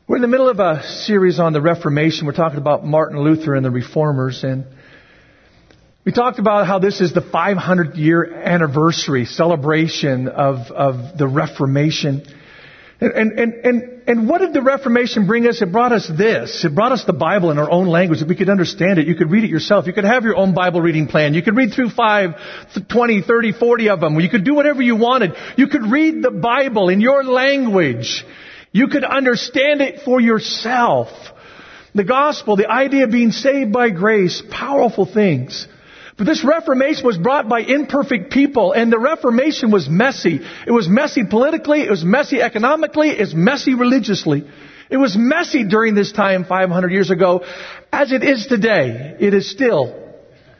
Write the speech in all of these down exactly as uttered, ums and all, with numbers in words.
We're in the middle of a series on the Reformation. We're talking about Martin Luther and the Reformers. And we talked about how this is the five hundredth year anniversary celebration of, of the Reformation. And, and, and, and, and what did the Reformation bring us? It brought us this. It brought us the Bible in our own language that we could understand it. You could read it yourself. You could have your own Bible reading plan. You could read through five, twenty, thirty, forty of them. You could do whatever you wanted. You could read the Bible in your language. You could understand it for yourself. The gospel, the idea of being saved by grace, powerful things. But this Reformation was brought by imperfect people, and the Reformation was messy. It was messy politically, it was messy economically, it was messy religiously. It was messy during this time five hundred years ago, as it is today. It is still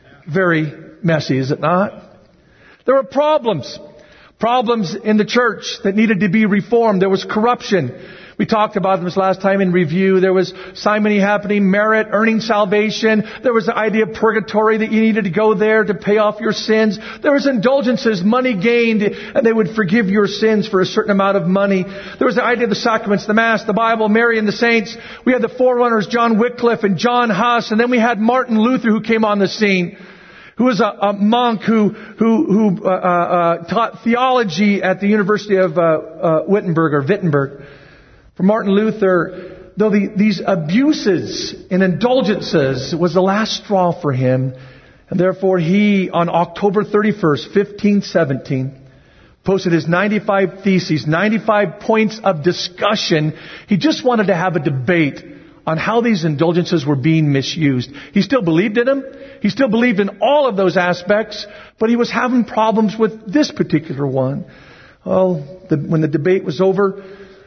very messy, is it not? There were problems. Problems in the church that needed to be reformed. There was corruption. We talked about this last time in review. There was simony happening, merit, earning salvation. There was the idea of purgatory, that you needed to go there to pay off your sins. There was indulgences, money gained, and they would forgive your sins for a certain amount of money. There was the idea of the sacraments, the Mass, the Bible, Mary and the saints. We had the forerunners, John Wycliffe and John Huss, and then we had Martin Luther, who came on the scene, who was a, a monk who who, who uh, uh, taught theology at the University of uh, uh, Wittenberg or Wittenberg. For Martin Luther, though the, these abuses and indulgences was the last straw for him, and therefore he, on October thirty-first, fifteen seventeen, posted his ninety-five theses, ninety-five points of discussion. He just wanted to have a debate on how these indulgences were being misused. He still believed in them. He still believed in all of those aspects, but he was having problems with this particular one. Well, the, when the debate was over,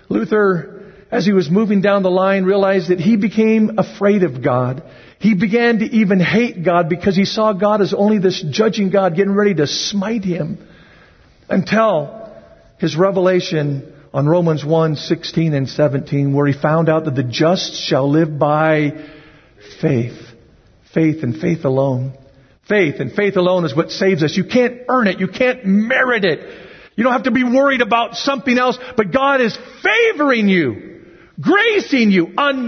Luther, as he was moving down the line, realized that he became afraid of God. He began to even hate God because he saw God as only this judging God getting ready to smite him, until his revelation on Romans one, sixteen and seventeen, where he found out that the just shall live by faith. Faith and faith alone. Faith and faith alone is what saves us. You can't earn it. You can't merit it. You don't have to be worried about something else, but God is favoring you, gracing you.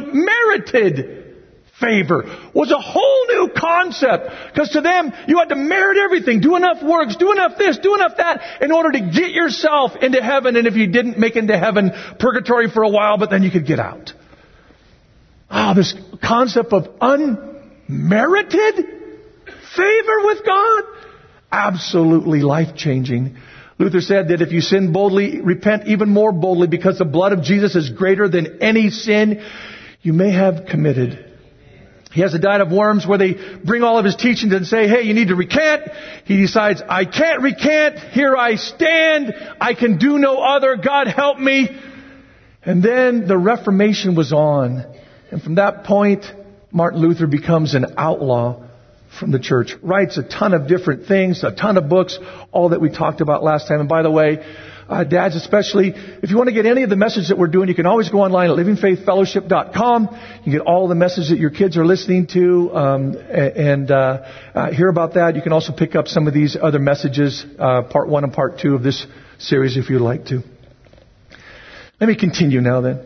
Unmerited favor was a whole new concept, because to them, you had to merit everything. Do enough works, do enough this, do enough that, in order to get yourself into heaven. And if you didn't make it into heaven, purgatory for a while, but then you could get out. Ah, oh, this concept of unmerited favor with God, absolutely life-changing. Luther said that if you sin boldly, repent even more boldly, because the blood of Jesus is greater than any sin you may have committed. He has a diet of worms where they bring all of his teachings and say, hey, you need to recant. He decides, I can't recant. Here I stand. I can do no other. God help me. And then the Reformation was on. And from that point, Martin Luther becomes an outlaw from the church. Writes a ton of different things, a ton of books, all that we talked about last time. And by the way, Uh, dads especially, if you want to get any of the message that we're doing, you can always go online at living faith fellowship dot com. You can get all the message that your kids are listening to, um, and uh, uh, hear about that. You can also pick up some of these other messages, uh, part one and part two of this series, if you'd like to. Let me continue now then.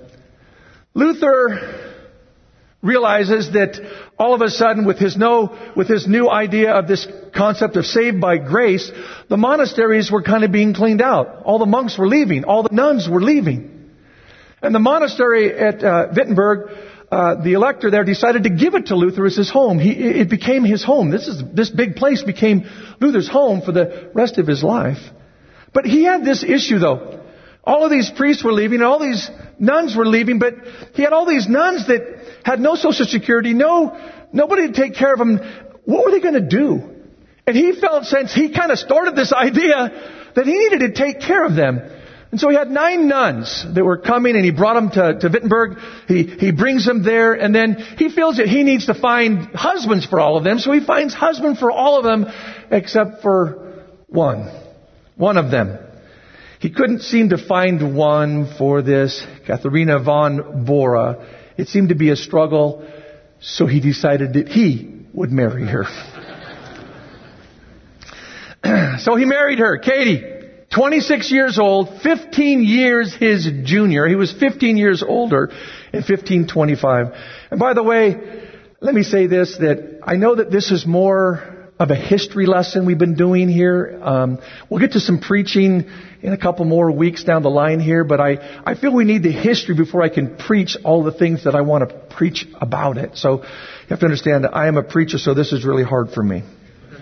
Luther realizes that all of a sudden, with his no, with his new idea of this concept of saved by grace, the monasteries were kind of being cleaned out. All the monks were leaving. All the nuns were leaving. And the monastery at uh, Wittenberg, uh, the elector there decided to give it to Luther as his home. He, it became his home. This is, this big place became Luther's home for the rest of his life. But he had this issue though. All of these priests were leaving, and all these nuns were leaving, but he had all these nuns that had no social security, no, nobody to take care of them. What were they going to do? And he felt, since he kind of started this idea, that he needed to take care of them. And so he had nine nuns that were coming, and he brought them to, to Wittenberg. He, he brings them there, and then he feels that he needs to find husbands for all of them. So he finds husbands for all of them, except for one. One of them. He couldn't seem to find one for this Katharina von Bora. It seemed to be a struggle, so he decided that he would marry her. So he married her, Katie. twenty-six years old, fifteen years his junior. He was fifteen years older in fifteen twenty-five. And by the way, let me say this, that I know that this is more of a history lesson we've been doing here. Um, we'll get to some preaching in a couple more weeks down the line here, but I, I feel we need the history before I can preach all the things that I want to preach about it. So you have to understand that I am a preacher, so this is really hard for me.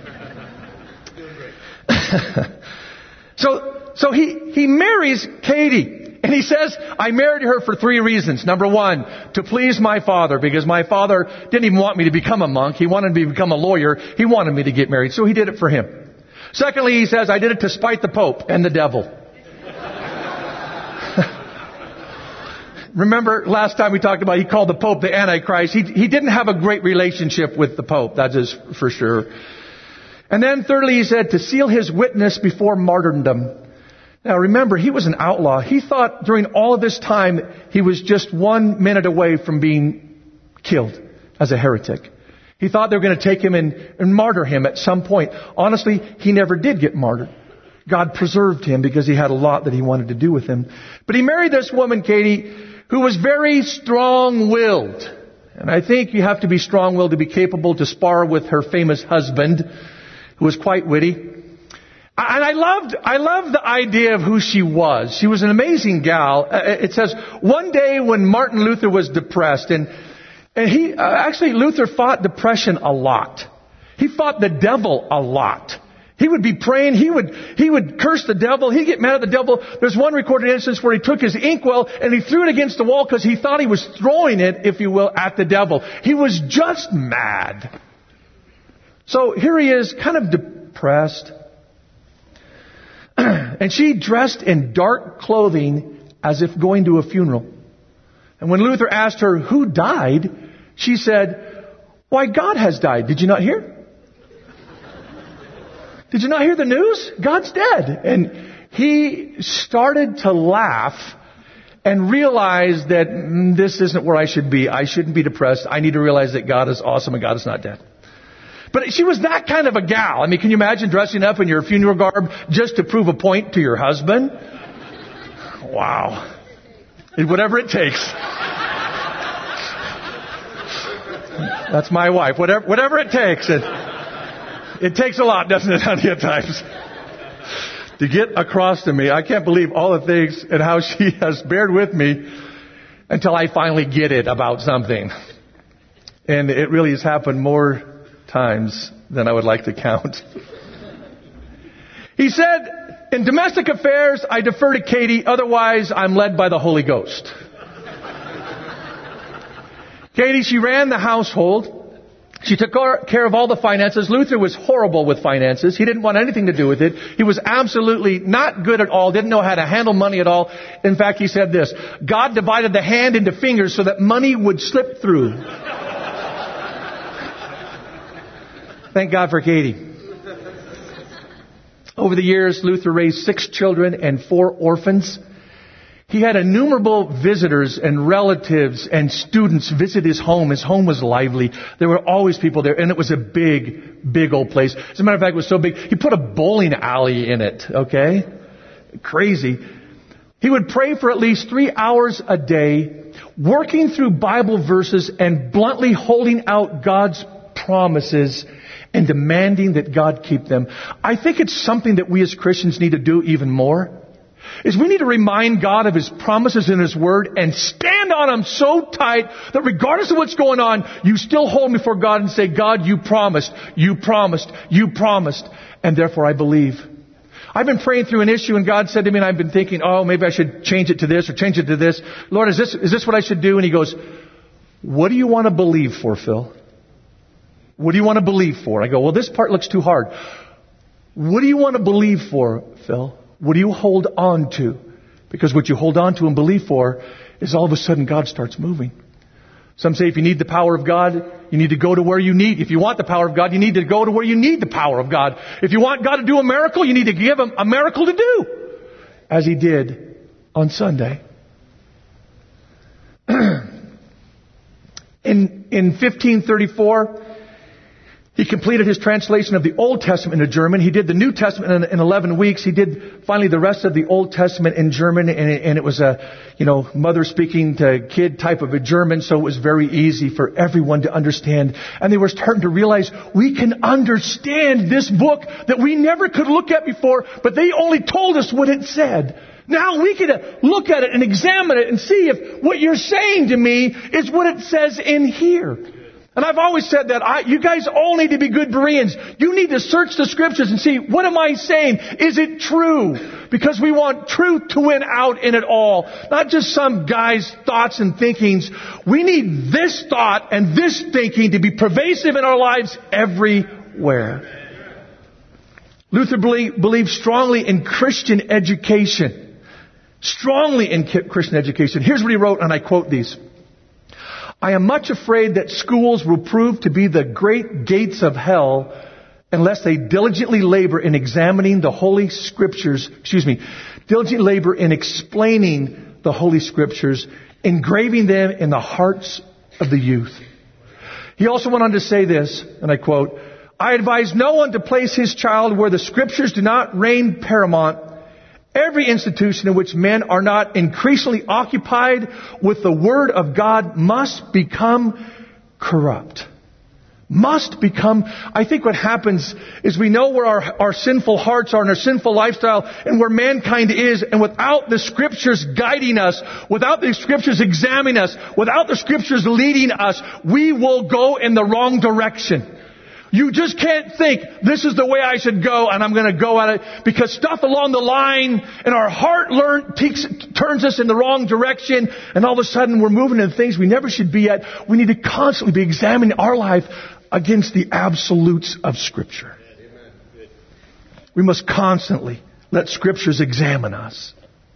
so so he, he marries Katie. And he says, I married her for three reasons. Number one, to please my father, because my father didn't even want me to become a monk. He wanted me to become a lawyer. He wanted me to get married, so he did it for him. Secondly, he says, I did it to spite the Pope and the devil. Remember last time we talked about, he called the Pope the Antichrist. He, he didn't have a great relationship with the Pope, that is for sure. And then thirdly, he said, to seal his witness before martyrdom. Now remember, he was an outlaw. He thought during all of this time, he was just one minute away from being killed as a heretic. He thought they were going to take him and, and martyr him at some point. Honestly, he never did get martyred. God preserved him because he had a lot that he wanted to do with him. But he married this woman, Katie, who was very strong-willed. And I think you have to be strong-willed to be capable to spar with her famous husband, who was quite witty. And I loved, I loved the idea of who she was. She was an amazing gal. It says, one day when Martin Luther was depressed, and, and he, uh, actually Luther fought depression a lot. He fought the devil a lot. He would be praying, he would, he would curse the devil, he'd get mad at the devil. There's one recorded instance where he took his inkwell and he threw it against the wall because he thought he was throwing it, if you will, at the devil. He was just mad. So here he is, kind of depressed. And she dressed in dark clothing as if going to a funeral. And when Luther asked her who died, she said, why, God has died. Did you not hear? Did you not hear the news? God's dead. And he started to laugh and realized that mm, this isn't where I should be. I shouldn't be depressed. I need to realize that God is awesome and God is not dead. But she was that kind of a gal. I mean, can you imagine dressing up in your funeral garb just to prove a point to your husband? Wow. Whatever it takes. That's my wife. Whatever, whatever it takes. It, it takes a lot, doesn't it, honey, at times? To get across to me. I can't believe all the things and how she has bared with me until I finally get it about something. And it really has happened more times than I would like to count. He said, in domestic affairs, I defer to Katie, otherwise I'm led by the Holy Ghost. Katie, she ran the household. She took care of all the finances. Luther was horrible with finances. He didn't want anything to do with it. He was absolutely not good at all, didn't know how to handle money at all. In fact, he said this, God divided the hand into fingers so that money would slip through. Thank God for Katie. Over the years, Luther raised six children and four orphans. He had innumerable visitors and relatives and students visit his home. His home was lively. There were always people there, and it was a big, big old place. As a matter of fact, it was so big, he put a bowling alley in it, okay? Crazy. He would pray for at least three hours a day, working through Bible verses and bluntly holding out God's promises and demanding that God keep them. I think it's something that we as Christians need to do even more. Is we need to remind God of His promises in His Word and stand on them so tight that regardless of what's going on, you still hold before God and say, God, you promised, you promised, you promised, and therefore I believe. I've been praying through an issue and God said to me, and I've been thinking, oh, maybe I should change it to this or change it to this. Lord, is this, is this what I should do? And He goes, what do you want to believe for, Phil? What do you want to believe for? I go, well, this part looks too hard. What do you want to believe for, Phil? What do you hold on to? Because what you hold on to and believe for is all of a sudden God starts moving. Some say if you need the power of God, you need to go to where you need. If you want the power of God, you need to go to where you need the power of God. If you want God to do a miracle, you need to give Him a miracle to do. As He did on Sunday. in, in fifteen thirty-four, He completed his translation of the Old Testament into German. He did the New Testament in, in eleven weeks. He did finally the rest of the Old Testament in German, and it, and it was a, you know, mother speaking to kid type of a German, so it was very easy for everyone to understand. And they were starting to realize we can understand this book that we never could look at before, but they only told us what it said. Now we can look at it and examine it and see if what you're saying to me is what it says in here. And I've always said that I, you guys all need to be good Bereans. You need to search the Scriptures and see, what am I saying? Is it true? Because we want truth to win out in it all. Not just some guy's thoughts and thinkings. We need this thought and this thinking to be pervasive in our lives everywhere. Luther believed, believed strongly in Christian education. Strongly in Christian education. Here's what he wrote, and I quote these. I am much afraid that schools will prove to be the great gates of hell unless they diligently labor in examining the Holy Scriptures, excuse me, diligently labor in explaining the Holy Scriptures, engraving them in the hearts of the youth. He also went on to say this, and I quote, I advise no one to place his child where the Scriptures do not reign paramount. Every institution in which men are not increasingly occupied with the Word of God must become corrupt. Must become, I think what happens is we know where our, our sinful hearts are and our sinful lifestyle and where mankind is, and without the Scriptures guiding us, without the Scriptures examining us, without the Scriptures leading us, we will go in the wrong direction. You just can't think, this is the way I should go, and I'm going to go at it, because stuff along the line in our heart learn, takes, turns us in the wrong direction, and all of a sudden we're moving into things we never should be at. We need to constantly be examining our life against the absolutes of Scripture. We must constantly let Scriptures examine us.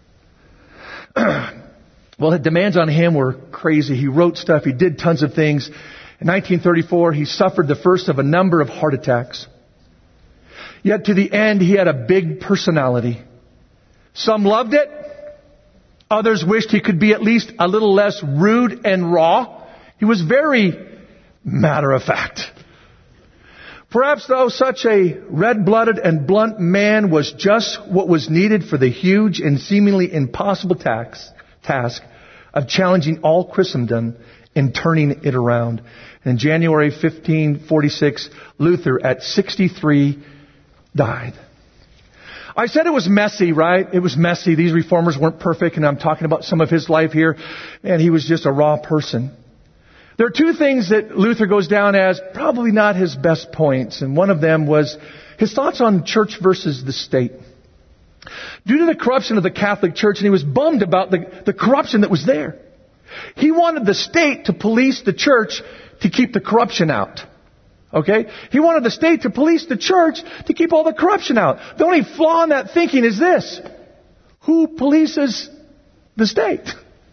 Well, the demands on him were crazy. He wrote stuff. He did tons of things. In nineteen thirty-four, he suffered the first of a number of heart attacks. Yet to the end, he had a big personality. Some loved it. Others wished he could be at least a little less rude and raw. He was very matter of fact. Perhaps, though, such a red-blooded and blunt man was just what was needed for the huge and seemingly impossible task, task of challenging all Christendom and turning it around. In January fifteen forty-six, Luther, at sixty-three, died. I said it was messy, right? It was messy. These reformers weren't perfect, and I'm talking about some of his life here, and he was just a raw person. There are two things that Luther goes down as probably not his best points, and one of them was his thoughts on church versus the state. Due to the corruption of the Catholic Church, and he was bummed about the, the corruption that was there. He wanted the state to police the church to keep the corruption out. Okay? He wanted the state to police the church to keep all the corruption out. The only flaw in that thinking is this. Who polices the state?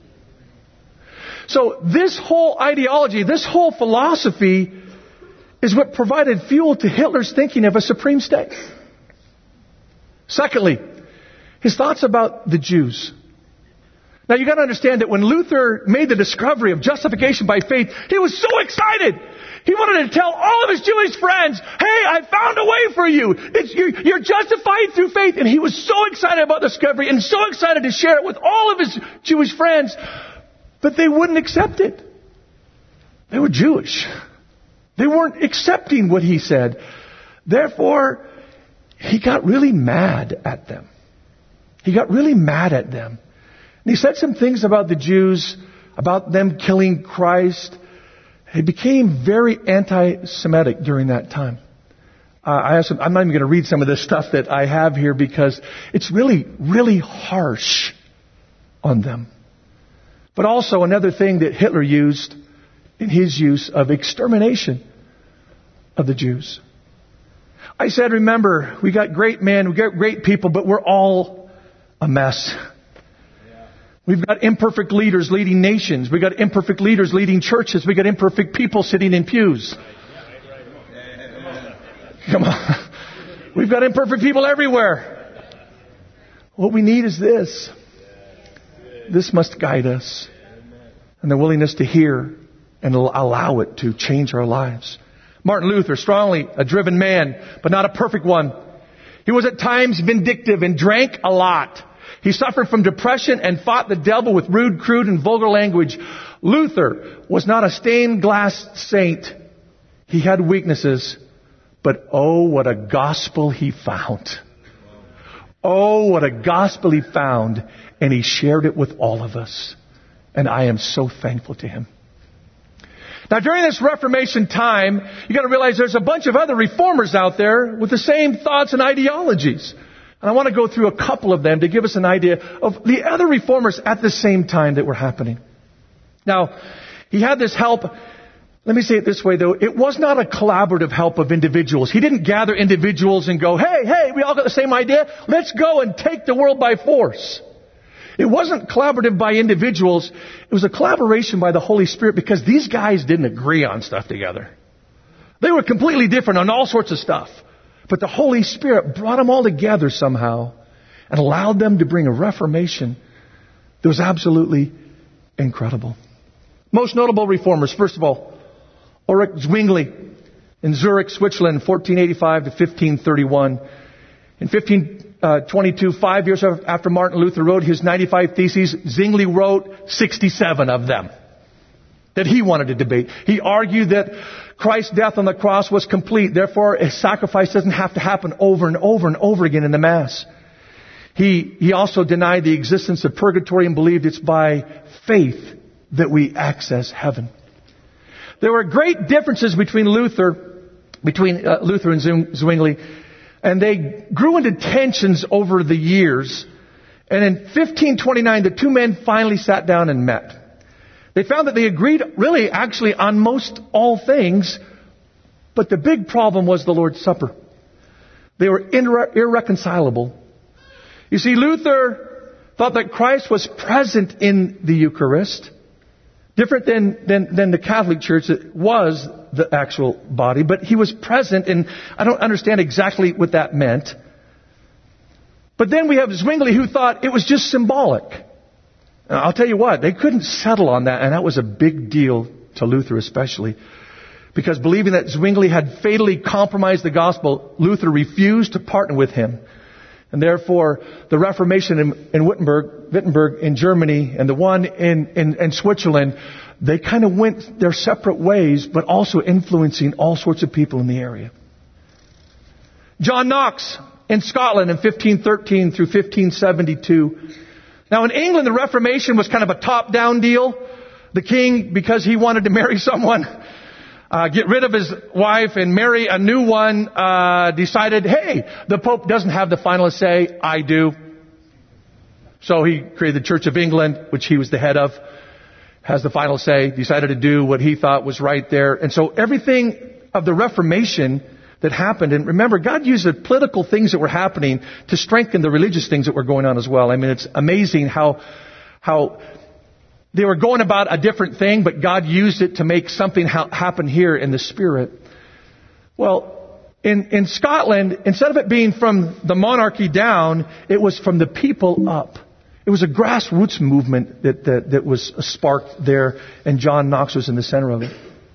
So this whole ideology, this whole philosophy is what provided fuel to Hitler's thinking of a supreme state. Secondly, his thoughts about the Jews. Now you got to understand that when Luther made the discovery of justification by faith, he was so excited. He wanted to tell all of his Jewish friends, hey, I found a way for you. It's, you're, you're justified through faith. And he was so excited about the discovery and so excited to share it with all of his Jewish friends. But they wouldn't accept it. They were Jewish. They weren't accepting what he said. Therefore, he got really mad at them. He got really mad at them. And he said some things about the Jews, about them killing Christ. He became very anti-Semitic during that time. Uh, I have some, I'm not even going to read some of this stuff that I have here because it's really, really harsh on them. But also another thing that Hitler used in his use of extermination of the Jews. I said, remember, we got great men, we got great people, but we're all a mess. We've got imperfect leaders leading nations. We've got imperfect leaders leading churches. We've got imperfect people sitting in pews. Come on. We've got imperfect people everywhere. What we need is this. This must guide us. And the willingness to hear and allow it to change our lives. Martin Luther, strongly a driven man, but not a perfect one. He was at times vindictive and drank a lot. He suffered from depression and fought the devil with rude, crude, and vulgar language. Luther was not a stained glass saint. He had weaknesses, but oh, what a gospel he found. Oh, what a gospel he found, and he shared it with all of us. And I am so thankful to him. Now, during this Reformation time, you got to realize there's a bunch of other reformers out there with the same thoughts and ideologies. And I want to go through a couple of them to give us an idea of the other reformers at the same time that were happening. Now, he had this help. Let me say it this way, though. It was not a collaborative help of individuals. He didn't gather individuals and go, hey, hey, we all got the same idea. Let's go and take the world by force. It wasn't collaborative by individuals. It was a collaboration by the Holy Spirit, because these guys didn't agree on stuff together. They were completely different on all sorts of stuff. But the Holy Spirit brought them all together somehow and allowed them to bring a reformation that was absolutely incredible. Most notable reformers, first of all, Ulrich Zwingli in Zurich, Switzerland, fourteen eighty-five to fifteen thirty-one. In fifteen twenty-two, five years after Martin Luther wrote his ninety-five Theses, Zwingli wrote sixty-seven of them that he wanted to debate. He argued that Christ's death on the cross was complete. Therefore, a sacrifice doesn't have to happen over and over and over again in the Mass. He, he also denied the existence of purgatory and believed it's by faith that we access heaven. There were great differences between Luther, between uh, Luther and Zwingli, and they grew into tensions over the years. And in fifteen twenty-nine, the two men finally sat down and met. They found that they agreed really actually on most all things, but the big problem was the Lord's Supper. They were irre- irreconcilable. You see, Luther thought that Christ was present in the Eucharist, different than, than, than the Catholic Church that was the actual body, but he was present, and I don't understand exactly what that meant. But then we have Zwingli, who thought it was just symbolic. Now, I'll tell you what, they couldn't settle on that, and that was a big deal to Luther especially, because believing that Zwingli had fatally compromised the gospel, Luther refused to partner with him. And therefore, the Reformation in, in Wittenberg, Wittenberg in Germany and the one in, in, in Switzerland, they kind of went their separate ways, but also influencing all sorts of people in the area. John Knox in Scotland in fifteen thirteen through fifteen seventy-two. Now in England, the Reformation was kind of a top-down deal. The king, because he wanted to marry someone, uh, get rid of his wife and marry a new one, uh, decided, hey, the Pope doesn't have the final say, I do. So he created the Church of England, which he was the head of, has the final say, decided to do what he thought was right there. And so everything of the Reformation that happened, and remember, God used the political things that were happening to strengthen the religious things that were going on as well. I mean, it's amazing how, how they were going about a different thing, but God used it to make something ha- happen here in the Spirit. Well, in, in Scotland, instead of it being from the monarchy down, it was from the people up. It was a grassroots movement that, that, that was sparked there, and John Knox was in the center of it.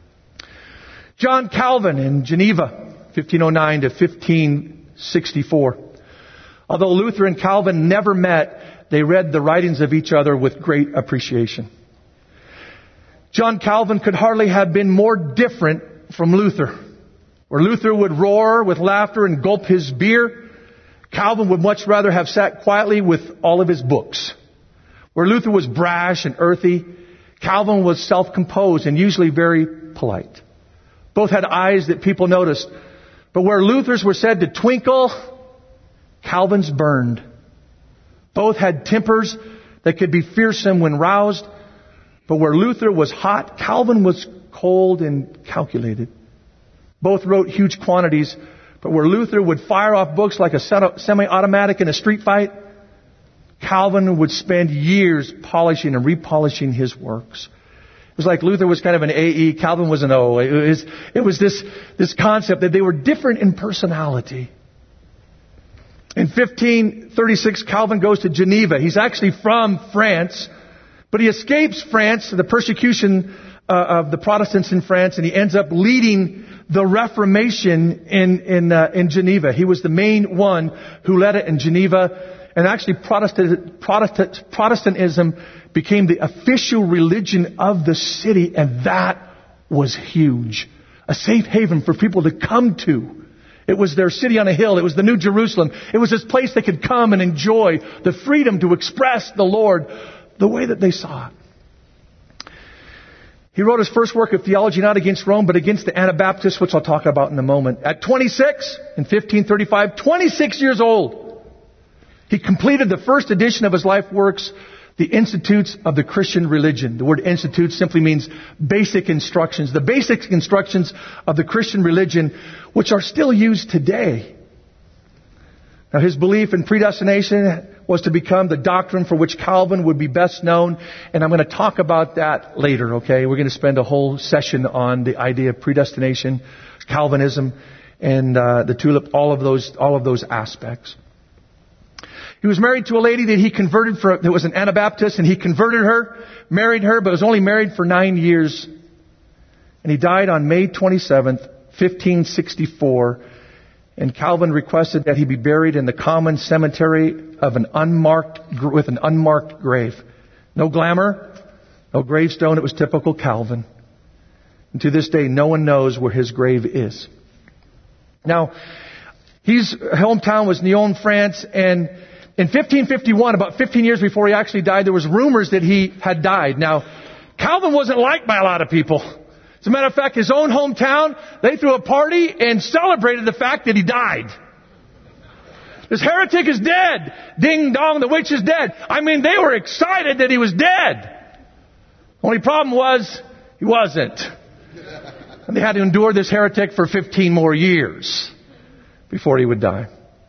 John Calvin in Geneva, fifteen oh nine to fifteen sixty-four. Although Luther and Calvin never met, they read the writings of each other with great appreciation. John Calvin could hardly have been more different from Luther. Where Luther would roar with laughter and gulp his beer, Calvin would much rather have sat quietly with all of his books. Where Luther was brash and earthy, Calvin was self-composed and usually very polite. Both had eyes that people noticed. But where Luther's were said to twinkle, Calvin's burned. Both had tempers that could be fearsome when roused. But where Luther was hot, Calvin was cold and calculated. Both wrote huge quantities. But where Luther would fire off books like a semi-automatic in a street fight, Calvin would spend years polishing and repolishing his works. It was like Luther was kind of an A E, Calvin was an O. It was, it was this, this concept that they were different in personality. In fifteen thirty-six, Calvin goes to Geneva. He's actually from France, but he escapes France, the persecution uh, of the Protestants in France, and he ends up leading the Reformation in in, uh, in Geneva. He was the main one who led it in Geneva, and actually Protestant, Protestant, Protestantism became the official religion of the city, and that was huge. A safe haven for people to come to. It was their city on a hill. It was the New Jerusalem. It was this place they could come and enjoy the freedom to express the Lord the way that they saw it. He wrote his first work of theology not against Rome, but against the Anabaptists, which I'll talk about in a moment. At twenty-six, in fifteen thirty-five, twenty-six years old, he completed the first edition of his life works, The Institutes of the Christian Religion. The word institute simply means basic instructions. The basic instructions of the Christian religion, which are still used today. Now, his belief in predestination was to become the doctrine for which Calvin would be best known. And I'm going to talk about that later, okay? We're going to spend a whole session on the idea of predestination, Calvinism, and uh, the tulip, all of those, all of those aspects. He was married to a lady that he converted for, that was an Anabaptist, and he converted her, married her, but was only married for nine years. And he died on May twenty-seventh, fifteen sixty-four. And Calvin requested that he be buried in the common cemetery of an unmarked, with an unmarked grave. No glamour, no gravestone. It was typical Calvin. And to this day, no one knows where his grave is. Now, his hometown was Nyon, France, and in fifteen fifty-one, about fifteen years before he actually died, there was rumors that he had died. Now, Calvin wasn't liked by a lot of people. As a matter of fact, his own hometown, they threw a party and celebrated the fact that he died. This heretic is dead. Ding dong, the witch is dead. I mean, they were excited that he was dead. Only problem was, he wasn't. And they had to endure this heretic for fifteen more years before he would die.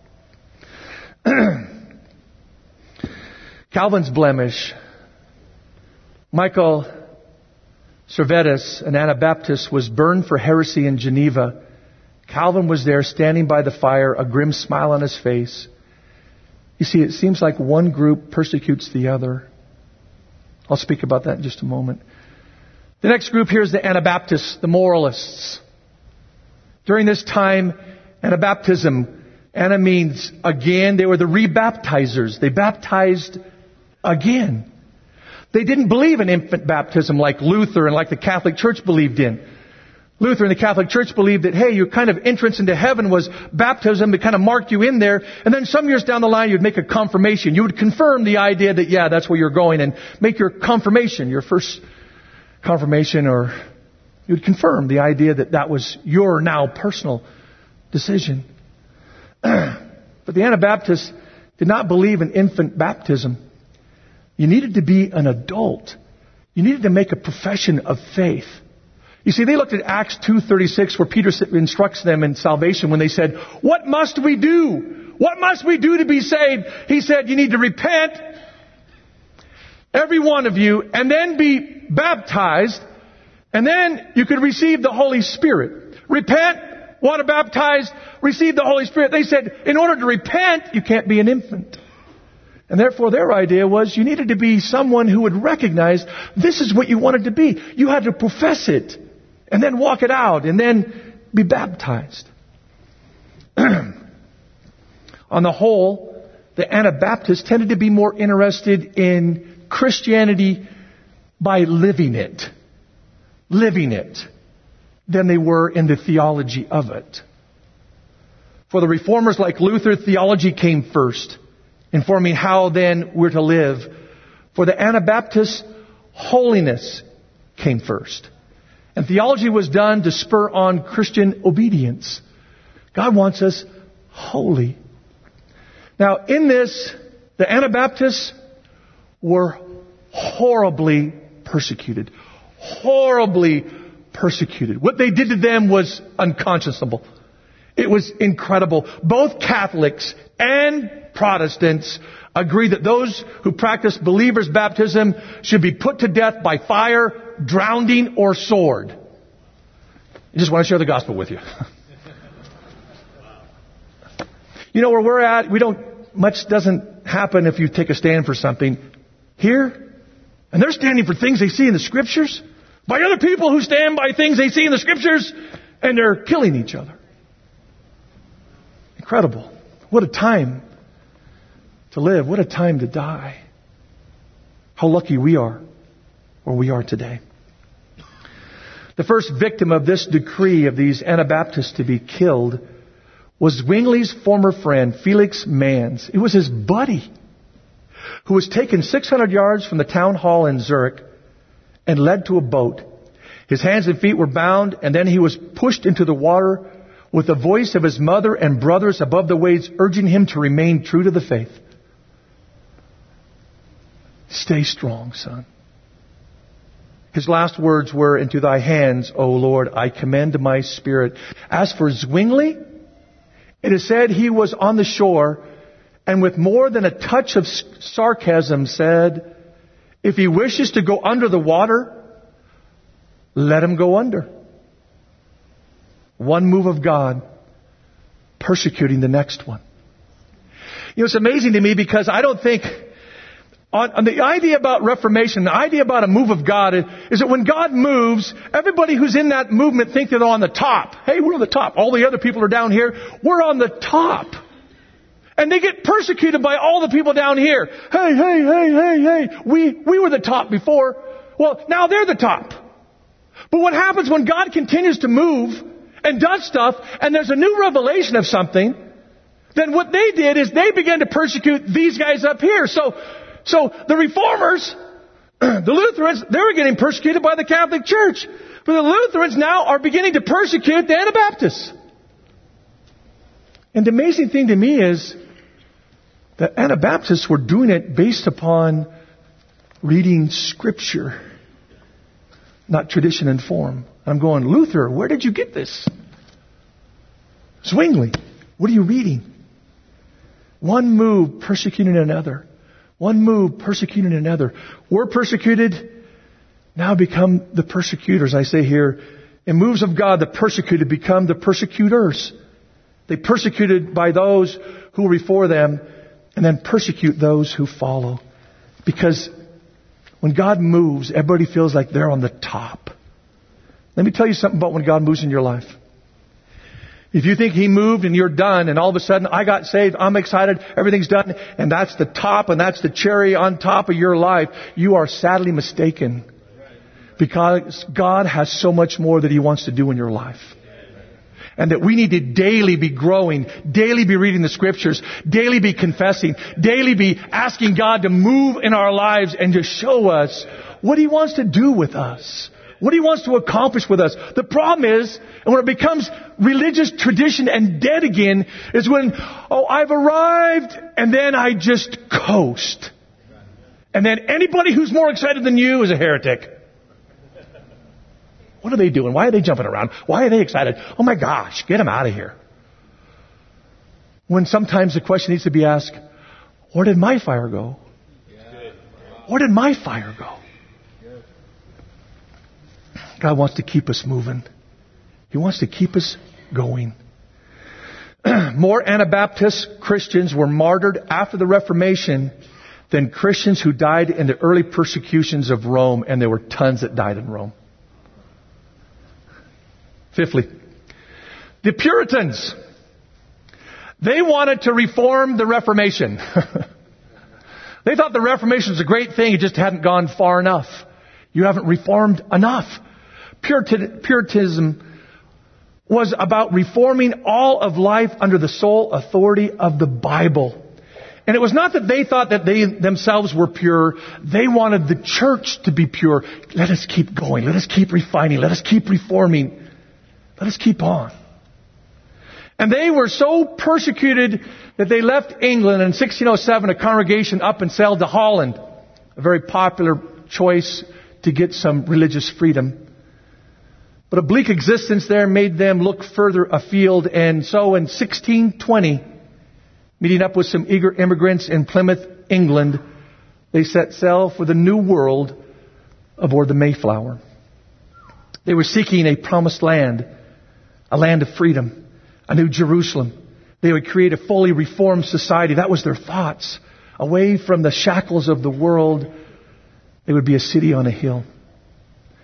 Calvin's blemish. Michael Servetus, an Anabaptist, was burned for heresy in Geneva. Calvin was there standing by the fire, a grim smile on his face. You see, it seems like one group persecutes the other. I'll speak about that in just a moment. The next group here is the Anabaptists, the moralists. During this time, Anabaptism, Anna means again. They were the rebaptizers. They baptized again. They didn't believe in infant baptism like Luther and like the Catholic Church believed in. Luther and the Catholic Church believed that, hey, your kind of entrance into heaven was baptism. It kind of marked you in there. And then some years down the line, you'd make a confirmation. You would confirm the idea that, yeah, that's where you're going, and make your confirmation, your first confirmation, or you'd confirm the idea that that was your now personal decision. But the Anabaptists did not believe in infant baptism. You needed to be an adult. You needed to make a profession of faith. You see, they looked at Acts two thirty-six, where Peter instructs them in salvation when they said, what must we do? What must we do to be saved? He said, you need to repent, every one of you, and then be baptized, and then you could receive the Holy Spirit. Repent, water baptized, receive the Holy Spirit. They said, in order to repent, you can't be an infant. And therefore their idea was you needed to be someone who would recognize this is what you wanted to be. You had to profess it, and then walk it out, and then be baptized. On the whole, the Anabaptists tended to be more interested in Christianity by living it. Living it. Than they were in the theology of it. For the reformers like Luther, theology came first, informing how then we're to live. For the Anabaptists, holiness came first. And theology was done to spur on Christian obedience. God wants us holy. Now, in this, the Anabaptists were horribly persecuted. Horribly persecuted. What they did to them was unconscionable. It was incredible. Both Catholics and Protestants agree that those who practice believers' baptism should be put to death by fire, drowning, or sword. I just want to share the gospel with you. You know, where we're at, we don't, much doesn't happen if you take a stand for something. Here, and they're standing for things they see in the Scriptures. by other people who stand by things they see in the Scriptures, and they're killing each other. Incredible. What a time to live. What a time to die. How lucky we are where we are today. The first victim of this decree of these Anabaptists to be killed was Zwingli's former friend, Felix Manz. It was his buddy who was taken six hundred yards from the town hall in Zurich and led to a boat. His hands and feet were bound, and then he was pushed into the water with the voice of his mother and brothers above the waves urging him to remain true to the faith. Stay strong, son. His last words were, into thy hands, O Lord, I commend my spirit. As for Zwingli, it is said he was on the shore and with more than a touch of sarcasm said, if he wishes to go under the water, let him go under. One move of God persecuting the next one. You know, it's amazing to me because I don't think On, on the idea about Reformation, the idea about a move of God is, is that when God moves, everybody who's in that movement think they're on the top. Hey, we're on the top. All the other people are down here. We're on the top. And they get persecuted by all the people down here. Hey, hey, hey, hey, hey. We, we were the top before. Well, now they're the top. But what happens when God continues to move and does stuff and there's a new revelation of something, then what they did is they began to persecute these guys up here. So, So the Reformers, the Lutherans, they were getting persecuted by the Catholic Church. But the Lutherans now are beginning to persecute the Anabaptists. And the amazing thing to me is the Anabaptists were doing it based upon reading Scripture, not tradition and form. I'm going, Luther, where did you get this? Zwingli, what are you reading? One move persecuting another. One move, persecuting another. We're persecuted, now become the persecutors. I say here, in moves of God, the persecuted become the persecutors. They persecuted by those who were before them, and then persecute those who follow. Because when God moves, everybody feels like they're on the top. Let me tell you something about when God moves in your life. If you think He moved and you're done and all of a sudden I got saved, I'm excited, everything's done, and that's the top and that's the cherry on top of your life, you are sadly mistaken. Because God has so much more that He wants to do in your life. And that we need to daily be growing, daily be reading the Scriptures, daily be confessing, daily be asking God to move in our lives and to show us what He wants to do with us. What He wants to accomplish with us. The problem is, and when it becomes religious tradition and dead again, is when, oh, I've arrived, and then I just coast. And then anybody who's more excited than you is a heretic. What are they doing? Why are they jumping around? Why are they excited? Oh my gosh, get them out of here. When sometimes the question needs to be asked, where did my fire go? Where did my fire go? God wants to keep us moving. He wants to keep us going. More Anabaptist Christians were martyred after the Reformation than Christians who died in the early persecutions of Rome, and there were tons that died in Rome. Fifthly, the Puritans. They wanted to reform the Reformation. They thought the Reformation was a great thing. It just hadn't gone far enough. You haven't reformed enough. Puritan, Puritanism was about reforming all of life under the sole authority of the Bible. And it was not that they thought that they themselves were pure. They wanted the church to be pure. Let us keep going. Let us keep refining. Let us keep reforming. Let us keep on. And they were so persecuted that they left England in sixteen oh seven, a congregation up and sailed to Holland. A very popular choice to get some religious freedom. But a bleak existence there made them look further afield. And so in sixteen twenty, meeting up with some eager immigrants in Plymouth, England, they set sail for the New World aboard the Mayflower. They were seeking a promised land, a land of freedom, a new Jerusalem. They would create a fully reformed society. That was their thoughts. Away from the shackles of the world, they would be a city on a hill.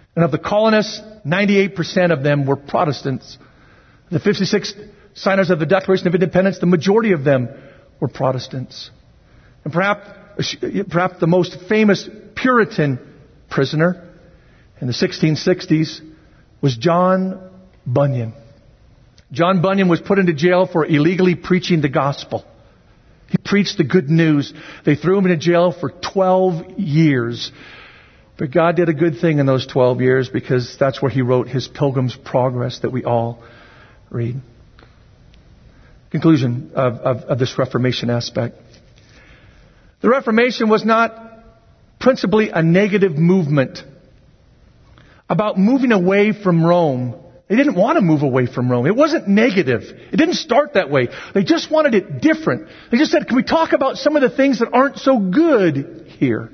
And of the colonists, ninety-eight percent of them were Protestants. The fifty-six signers of the Declaration of Independence, the majority of them were Protestants. And perhaps, perhaps the most famous Puritan prisoner in the sixteen sixties was John Bunyan. John Bunyan was put into jail for illegally preaching the gospel. He preached the good news. They threw him into jail for twelve years. But God did a good thing in those twelve years, because that's where he wrote his Pilgrim's Progress that we all read. Conclusion of, of, of this Reformation aspect. The Reformation was not principally a negative movement about moving away from Rome. They didn't want to move away from Rome. It wasn't negative. It didn't start that way. They just wanted it different. They just said, can we talk about some of the things that aren't so good here?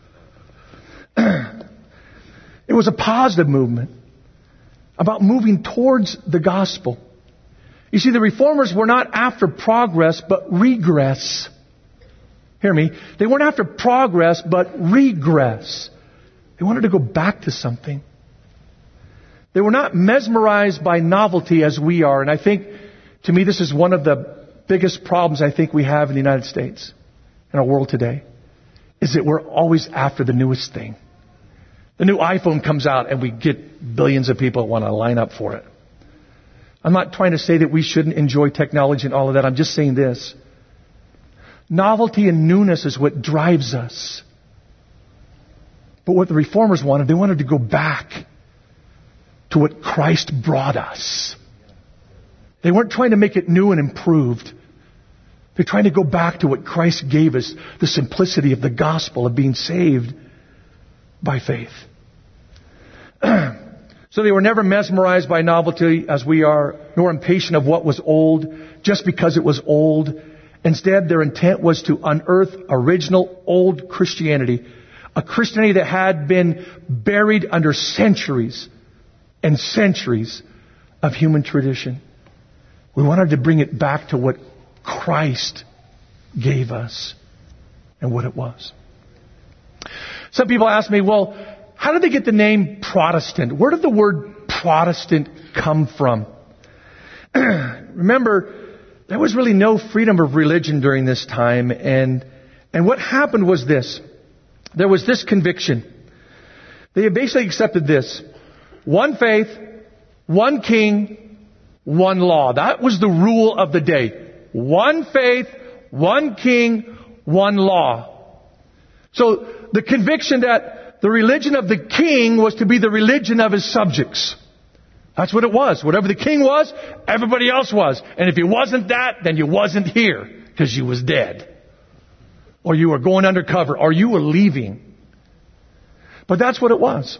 It was a positive movement about moving towards the gospel. You see, the Reformers were not after progress, but regress. Hear me. They weren't after progress, but regress. They wanted to go back to something. They were not mesmerized by novelty as we are. And I think, to me, this is one of the biggest problems I think we have in the United States, in our world today, is that we're always after the newest thing. The new iPhone comes out and we get billions of people that want to line up for it. I'm not trying to say that we shouldn't enjoy technology and all of that. I'm just saying this. Novelty and newness is what drives us. But what the Reformers wanted, they wanted to go back to what Christ brought us. They weren't trying to make it new and improved. They're trying to go back to what Christ gave us, the simplicity of the gospel of being saved by faith. So they were never mesmerized by novelty as we are, nor impatient of what was old just because it was old. Instead, their intent was to unearth original old Christianity, a Christianity that had been buried under centuries and centuries of human tradition. We wanted to bring it back to what Christ gave us and what it was. Some people ask me, well, how did they get the name Protestant? Where did the word Protestant come from? Remember, there was really no freedom of religion during this time. And, and what happened was this. There was this conviction. They basically accepted this. One faith, one king, one law. That was the rule of the day. One faith, one king, one law. So the conviction that the religion of the king was to be the religion of his subjects. That's what it was. Whatever the king was, everybody else was. And if he wasn't that, then you wasn't here because you was dead. Or you were going undercover, or you were leaving. But that's what it was.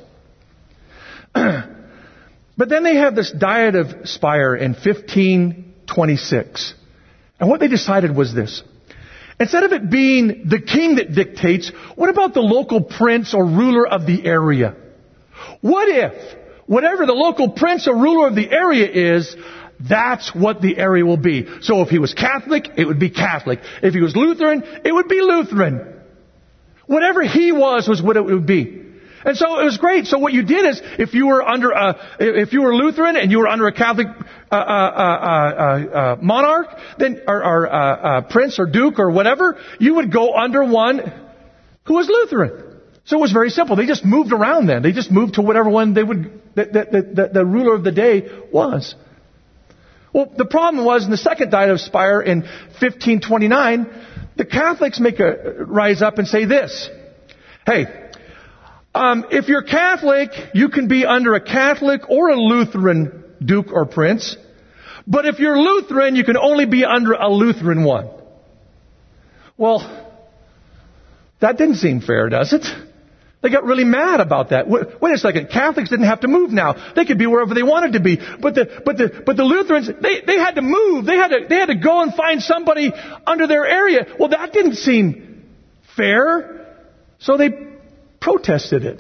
But then they had this Diet of Speyer in fifteen twenty-six. And what they decided was this. Instead of it being the king that dictates, what about the local prince or ruler of the area? What if, whatever the local prince or ruler of the area is, that's what the area will be. So if he was Catholic, it would be Catholic. If he was Lutheran, it would be Lutheran. Whatever he was, was what it would be. And so it was great. So what you did is, if you were under a, if you were Lutheran and you were under a Catholic uh, uh, uh, uh, monarch, then or, or uh, uh, prince or duke or whatever, you would go under one who was Lutheran. So it was very simple. They just moved around then. They just moved to whatever one they would that that the, the ruler of the day was. Well, the problem was in the second Diet of Speyer in fifteen twenty-nine, the Catholics make a rise up and say this: Hey. Um, if you're Catholic, you can be under a Catholic or a Lutheran duke or prince. But if you're Lutheran, you can only be under a Lutheran one. Well, that didn't seem fair, does it? They got really mad about that. Wait a second. Catholics didn't have to move now. They could be wherever they wanted to be. But the, but the, but the Lutherans, they, they had to move. They had to, they had to go and find somebody under their area. Well, that didn't seem fair. So they protested it.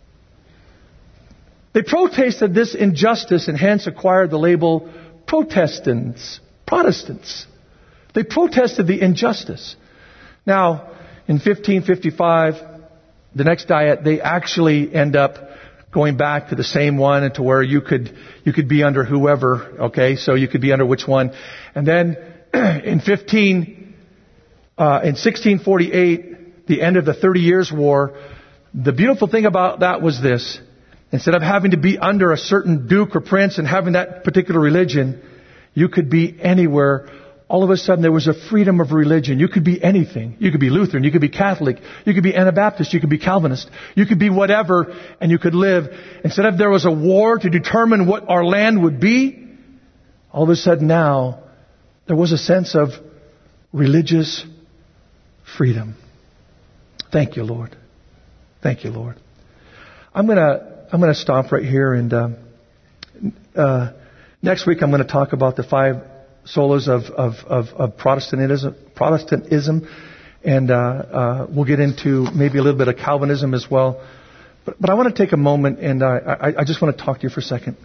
They protested this injustice and hence acquired the label Protestants, Protestants. They protested the injustice. Now, in fifteen fifty-five, the next diet, they actually end up going back to the same one and to where you could, you could be under whoever, okay? So you could be under which one. And then in fifteen, uh, in sixteen forty-eight, the end of the Thirty Years' War, the beautiful thing about that was this. Instead of having to be under a certain duke or prince and having that particular religion, you could be anywhere. All of a sudden there was a freedom of religion. You could be anything. You could be Lutheran. You could be Catholic. You could be Anabaptist. You could be Calvinist. You could be whatever, and you could live. Instead of there was a war to determine what our land would be, all of a sudden now there was a sense of religious freedom. Thank you, Lord. Thank you, Lord. I'm gonna I'm gonna stop right here, and um, uh, next week I'm going to talk about the five solas of of, of, of Protestantism, Protestantism, and uh, uh, we'll get into maybe a little bit of Calvinism as well. But, but I want to take a moment, and uh, I, I just want to talk to you for a second.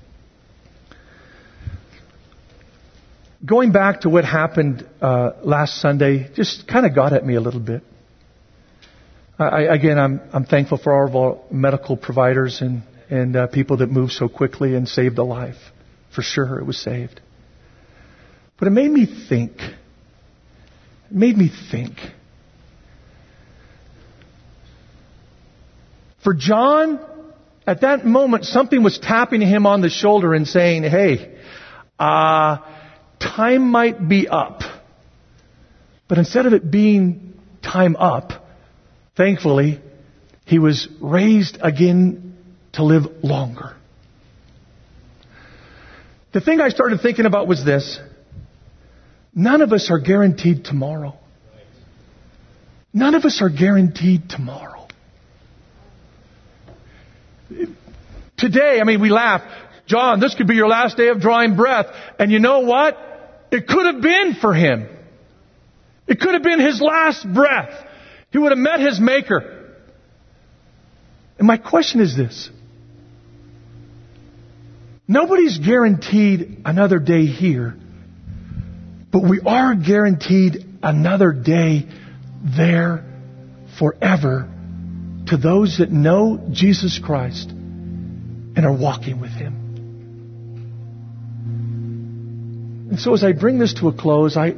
Going back to what happened uh, last Sunday, just kind of got at me a little bit. I, again, I'm I'm thankful for all of our medical providers and and uh, people that moved so quickly and saved a life. For sure, it was saved. But it made me think. It made me think. For John, at that moment, something was tapping him on the shoulder and saying, "Hey, uh, time might be up." But instead of it being time up, thankfully, he was raised again to live longer. The thing I started thinking about was this. None of us are guaranteed tomorrow. None of us are guaranteed tomorrow. Today, I mean, we laugh. John, this could be your last day of drawing breath. And you know what? It could have been for him. It could have been his last breath. He would have met his Maker. And my question is this. Nobody's guaranteed another day here, but we are guaranteed another day there forever to those that know Jesus Christ and are walking with Him. And so as I bring this to a close, I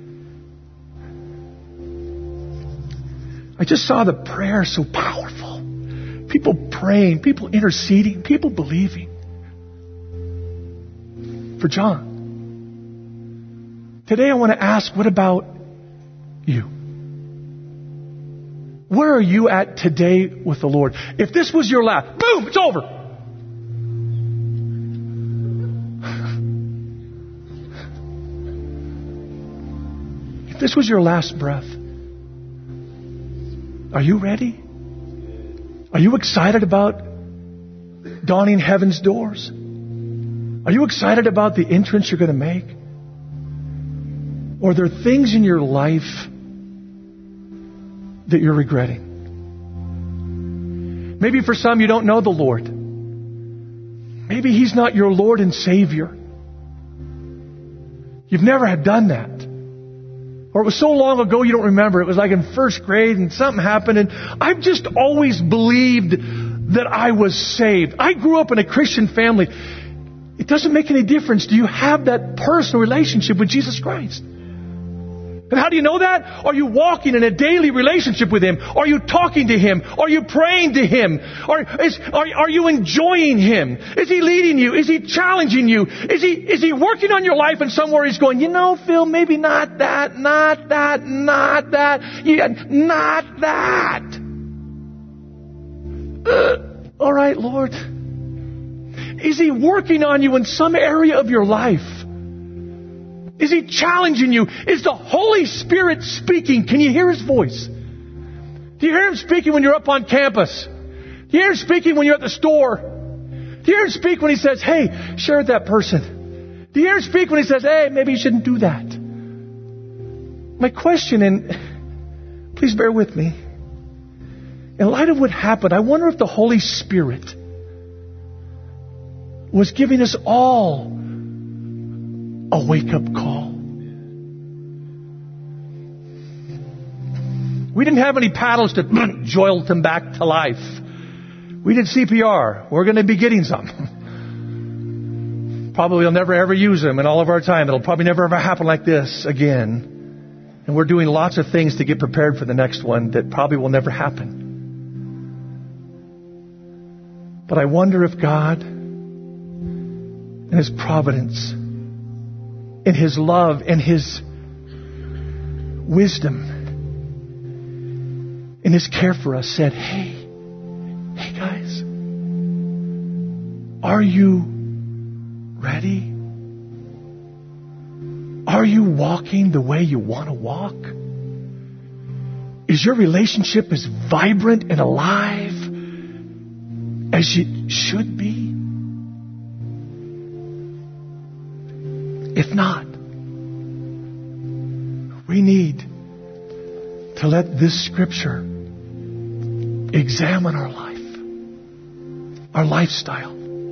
I just saw the prayer so powerful. People praying, people interceding, people believing for John. Today I want to ask, what about you? Where are you at today with the Lord? If this was your last, boom, it's over. If this was your last breath, are you ready? Are you excited about dawning heaven's doors? Are you excited about the entrance you're going to make? Or are there things in your life that you're regretting? Maybe for some you don't know the Lord. Maybe He's not your Lord and Savior. You've never had done that. Or it was so long ago you don't remember. It was like in first grade and something happened. And I've just always believed that I was saved. I grew up in a Christian family. It doesn't make any difference. Do you have that personal relationship with Jesus Christ? And how do you know that? Are you walking in a daily relationship with Him? Are you talking to Him? Are you praying to Him? Are, is, are, are you enjoying Him? Is He leading you? Is He challenging you? Is He, is He working on your life and somewhere He's going, you know, Phil, maybe not that, not that, not that, yeah, not that. Uh, all right, Lord. Is He working on you in some area of your life? Is He challenging you? Is the Holy Spirit speaking? Can you hear His voice? Do you hear Him speaking when you're up on campus? Do you hear Him speaking when you're at the store? Do you hear Him speak when He says, hey, share with that person? Do you hear Him speak when He says, hey, maybe you shouldn't do that? My question, and please bear with me, in light of what happened, I wonder if the Holy Spirit was giving us all a wake-up call. We didn't have any paddles to jolt them back to life. We did C P R. We're going to be getting some. Probably we'll never ever use them in all of our time. It'll probably never ever happen like this again. And we're doing lots of things to get prepared for the next one that probably will never happen. But I wonder if God, in His providence, in His love, in His wisdom, in His care for us, said, hey, hey guys, are you ready? Are you walking the way you want to walk? Is your relationship as vibrant and alive as it should be? If not, we need to let this Scripture examine our life, our lifestyle.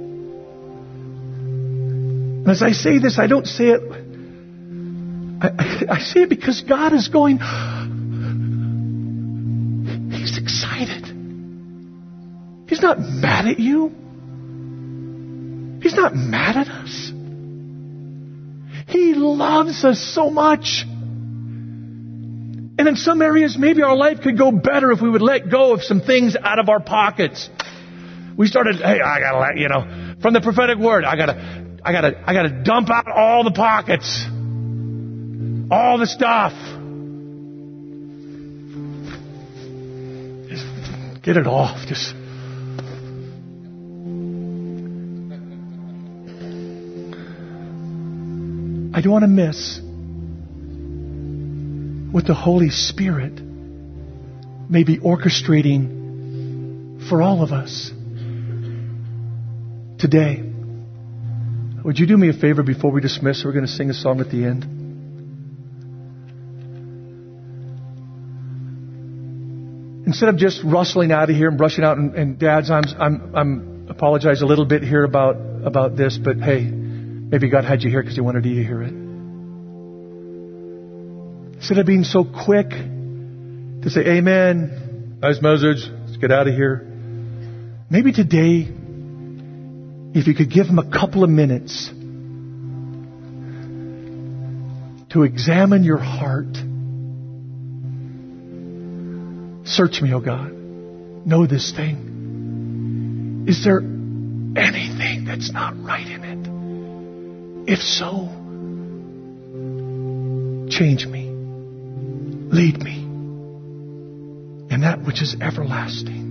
And as I say this, I don't say it, I, I, I say it because God is going, He's excited. He's not mad at you. He's not mad at us. He loves us so much. And in some areas, maybe our life could go better if we would let go of some things out of our pockets. We started, hey, I gotta let, you know, from the prophetic word, I gotta, I gotta, I gotta dump out all the pockets. All the stuff. Just get it off. Just. I don't want to miss what the Holy Spirit may be orchestrating for all of us today. Would you do me a favor before we dismiss? We're going to sing a song at the end. Instead of just rustling out of here and brushing out, and, and dads, I'm, I'm, I'm apologize a little bit here about, about this, but hey, maybe God had you here because He wanted you to hear it. Instead of being so quick to say, amen, nice message, let's get out of here. Maybe today, if you could give Him a couple of minutes to examine your heart. Search me, O God. Know this thing. Is there anything that's not right in it? If so, change me. Lead me in that which is everlasting.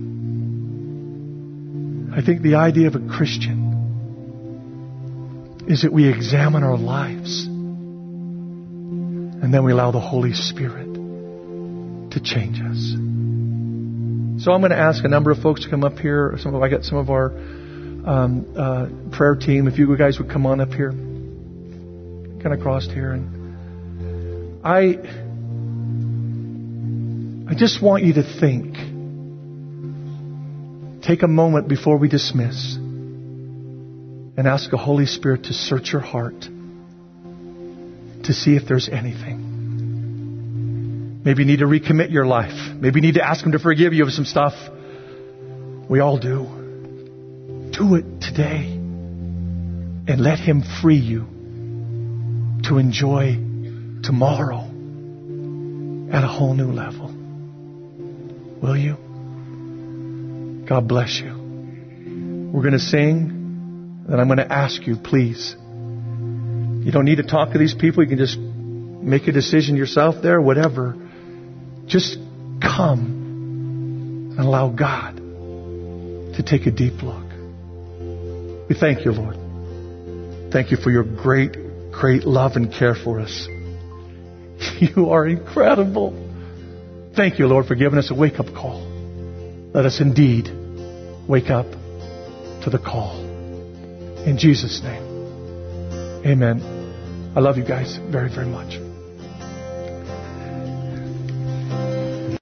I think the idea of a Christian is that we examine our lives and then we allow the Holy Spirit to change us. So I'm going to ask a number of folks to come up here. Some of I got some of our um, uh, prayer team. If you guys would come on up here, kind of crossed here, and I, I just want you to think. Take a moment before we dismiss and ask the Holy Spirit to search your heart to see if there's anything. Maybe you need to recommit your life. Maybe you need to ask Him to forgive you of some stuff. We all do. Do it today. And let Him free you to enjoy tomorrow at a whole new level. Will you? God bless you. We're going to sing, and I'm going to ask you, please. You don't need to talk to these people. You can just make a decision yourself there, whatever. Just come and allow God to take a deep look. We thank you, Lord. Thank you for your great, great love and care for us. You are incredible. Thank you, Lord, for giving us a wake-up call. Let us indeed wake up to the call. In Jesus' name, amen. I love you guys very, very much.